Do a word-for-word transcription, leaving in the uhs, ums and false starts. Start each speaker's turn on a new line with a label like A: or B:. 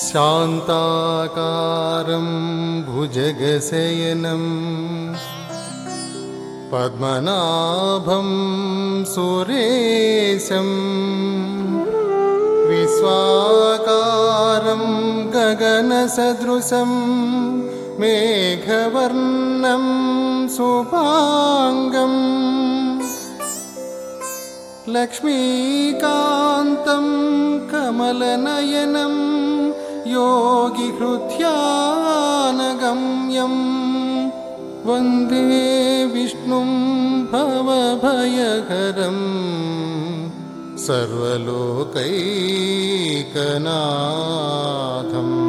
A: शान्ताकारं भुजगशयनं पद्मनाभं सुरेशं विश्वाकारं गगनसदृशं मेघवर्णं शुभांगं लक्ष्मीकान्तं कमलनयनं योगिहृद्यानगम्यं वन्दे विष्णुं भवभयहरं सर्वलोकैकनाथम्।